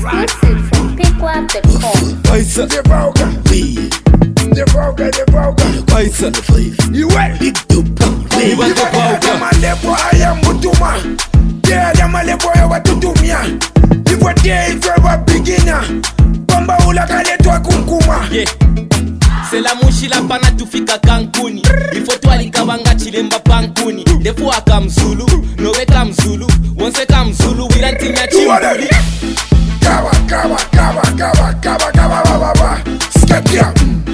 Exclusive from PickWap.com. Paisa, The vulgar, the vulgar, the vulgar. Paisa, You wait. big dope, You baby. want malepo aya mutuma. Yeah, malepo ya watutumia. If we're there, if we're beginner. Bamba ula kaletwa kunkuma. Yeah. Sela mushila pana tufika Cancuni. Ifo twalikabanga chilemba pankuni. Defu akamzulu, nowe kamzulu. Wonse kamzulu, wirantinya chimbuli. Kawa, kawa, kawa, kawa, kawa, kawa, baba. Skip ya.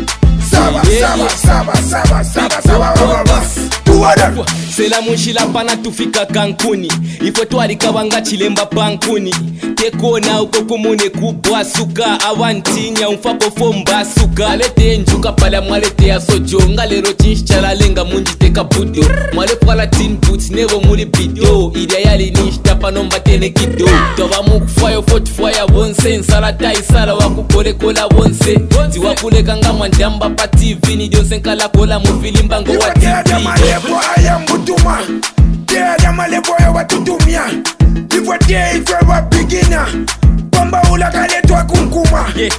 Saba, saba, saba, saba, saba, saba, baba. Tuwada. Sela mushila pana tufika Cancuni. Ifo twalikabanga chilemba pankuni. Tekona uko kumune kubwa suka awantinya umfako fomba suka alete njuka pala mwalete ya sojonga lero chinchara lenga munji teka budo mwale pala tin boots nevo muli bido idia yali nishta panomba tene kido toba mukufaya fotfaya bonse nsala taisala wakukole kola bonse ziwakule kanga mwandamba pa TV ni dionse nkala kola mufilimba ngo wa TV Malepo aya mutuma. Yeah, malepo ya watutumia. If we're there, if we're beginner. Bamba ula kaletwa kunkuma. Yeah.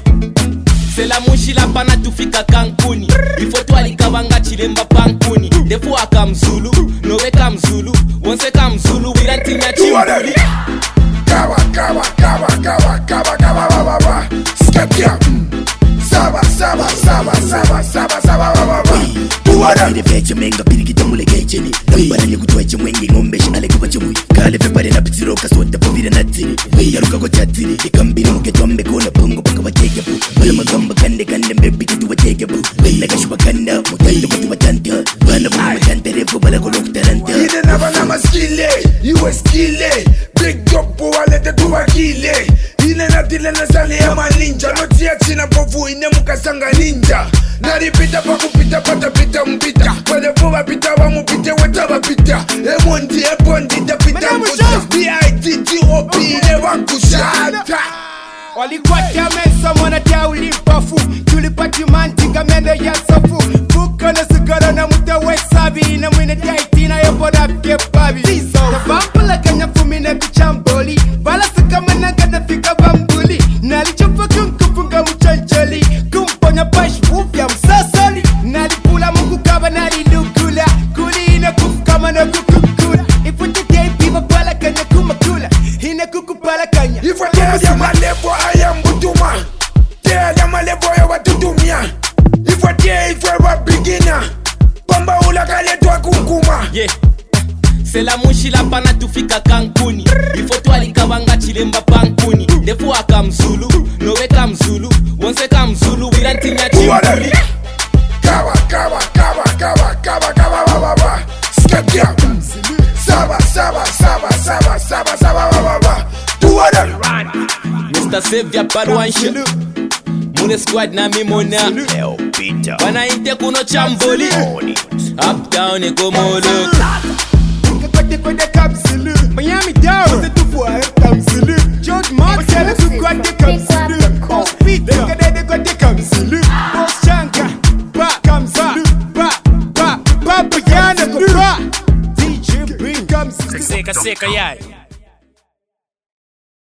Sela mushila pana tufika Cancuni. Ifo twalikabanga chilemba pankuni. Defu akamzulu, nowe kamzulu. Wonse kamzulu, wirantinya chimbuli. Kawa, kawa, kawa, kawa, kawa, kawa, baba. Skip ya. Saba, saba, saba, saba, saba, saba, baba. Tuwada. Ile fecha menga piriki tamule kecheni. Lambara ni kutuache mwengi ngombe shale kupa chumui. Kale fepare na pitiro kasota povira natiri. Yaruka kwa chatiri. Ikambiri muke tuambe kona pungo paka wateke bu. Wala magamba kande kande mbebi kitu wateke bu. Wala kashupa kanda mutanda watu watanta. Wala mwana matanta refu bala kolok taranta. Ine na bana maskile. You skille. Big dog po walete tuwa kile. Ine na tile na sali ya maninja. Notia china pofu ine mukasanga ninja. Naripita pa kupita pata pita mpita. Wale poba pita wa mupite weta wa pita. Emondi ebondi da pita mkusha. B.I.T.G.O.P. ine wakushata. Walikwata mesa mwana tia ulimpafu. Tulipati mantika mendo ya sofu. Buka na sigara na muta wesabi. Na mwine tiaitina yoboda pike babi. Na vampala kanya fumine bichamboli. Bala sikama nanga na fika bambuli. Nalichofa kumkufunga mchanchali. Kumponya bash ufya msasali. Nalipula mungu kaba nalilukula. Kuli ina kufukama na kukukula. Ifuti kei piva pala kanya kumakula. Ina kukupala kanya. If we're there, malepo aya mutuma. Yeah, malepo ya watutumia. If we're there, if we're beginner. Bamba ula kaletwa kunkuma. Yeah. Sela mushila pana tufika Cancuni. Ifo twalikabanga chilemba pankuni. Defu akamzulu, nowe kamzulu. Wonse kamzulu, wirantinya chimbuli. Kawa, kawa, kawa, kawa, kawa, kawa, baba. Skip ya. Saba, saba, saba, saba, saba, saba, baba. Tuwada. Mr. Savior Parwanshe Mune squad na mimona Wana inte kuno chamboli Uptown eko molo Kote kote kapsulu Miami down C'est tout fois kapsulu George Mark C'est le tout kote kapsulu Boss Peter Dekade kote kapsulu Boss Chanka Ba kapsulu Ba Papa Yana Ba DJ Bring kapsulu Seka seka yai